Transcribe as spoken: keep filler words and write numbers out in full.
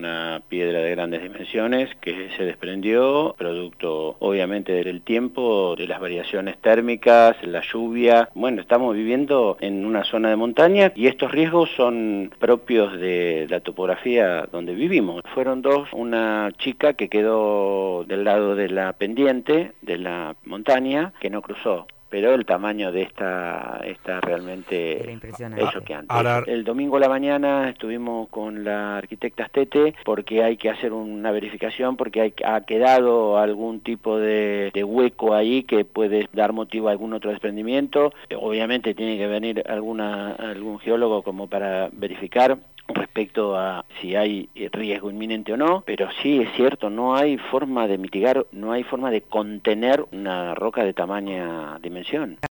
una piedra de grandes dimensiones que se desprendió, producto obviamente del tiempo, de las variaciones térmicas, la lluvia. Bueno, estamos viviendo en una zona de montaña y estos riesgos son propios de la topografía donde vivimos. Fueron dos, una chica que quedó del lado de la pendiente de la montaña, que no cruzó. Pero el tamaño de esta está realmente Era impresionante. choqueante. Ahora, El domingo a la mañana estuvimos con la arquitecta Astete porque hay que hacer una verificación, porque hay, ha quedado algún tipo de, de hueco ahí que puede dar motivo a algún otro desprendimiento. Obviamente tiene que venir alguna, algún geólogo como para verificar respecto a si hay riesgo inminente o no, pero sí es cierto, no hay forma de mitigar, no hay forma de contener una roca de tamaña dimensión.